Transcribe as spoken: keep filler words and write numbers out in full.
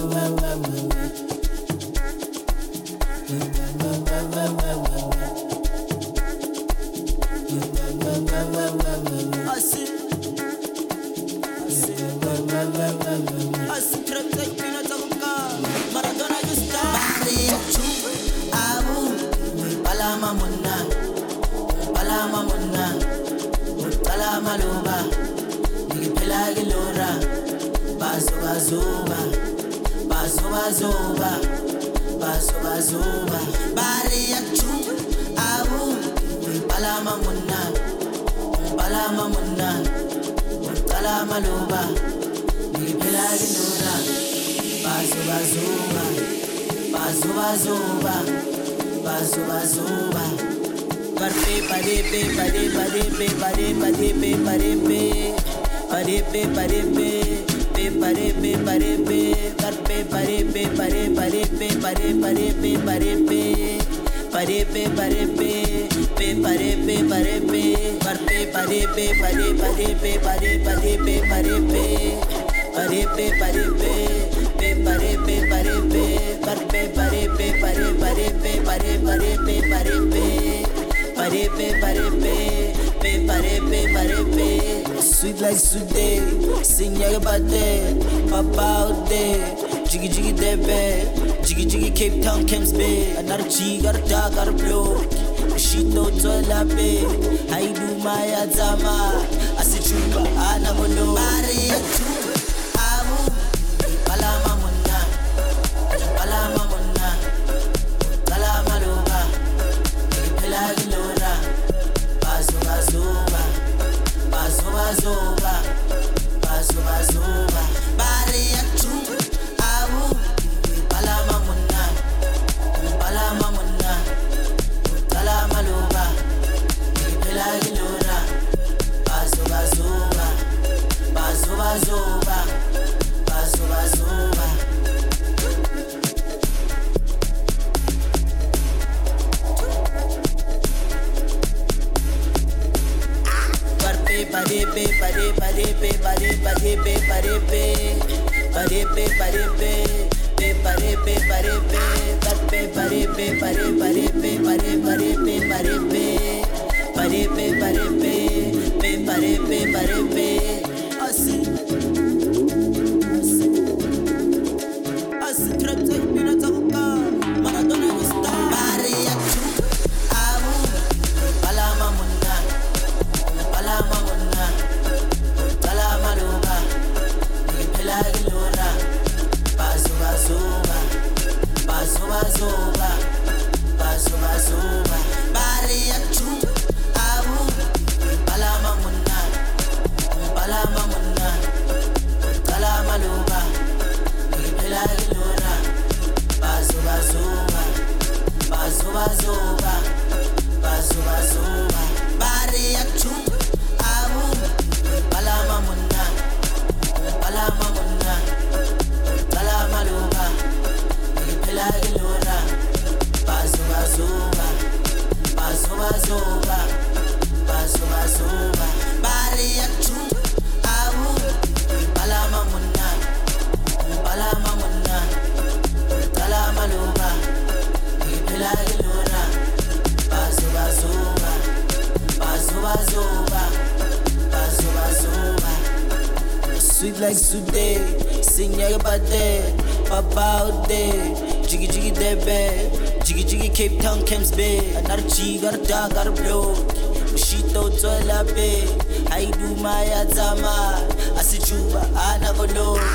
Sweet like sweet day, sing your body, pop out there, jiggy jiggy debe, jiggy jiggy Cape Town Camps Bay, another G got a dark got a blow, she don't tell a bay, I do my azama, I see chupa, I never know, Maria chupa, amu, palama muna, palama muna, palama loba, pelagi lora, bazo bazoba. Bazoba zoba, bazoba zoba, bari atu, awu, palama muna, palama muna, palama loba, pela gilora, bazoba zoba, bazoba zoba, bazoba zoba. Pare pe pare pare pe pare pare pe pare pe pare pe pare pe pe pare pe pare pe pare pe pare pare pe pare pare pe pare pe pare pe pare pe pe pare pe pare pe asi asi trap trap pina takuka maratona gusta pare atu amu palama munna palama munna palama loba ngipela gilora bazoba zoba bazoba zoba bazoba zoba bari atu amu palama munna palama munna palama loba ngipela gilora bazoba zoba bazoba zoba bazoba zoba bari atu amu palama munna palama munna palama loba ngipela gilora bazoba zoba bazoba zoba bazoba zoba bari atu amu palama munna palama munna palama loba ngipela gilora bazoba zoba bazoba zoba bazoba zoba. Sweet like sweet day, sing your body, pop out there, jiggy jiggy debe, jiggy jiggy Cape Town Camps Bay, another G got a dark got a blow, Mashito tola bay, I do my azama, I see chuba, I never know.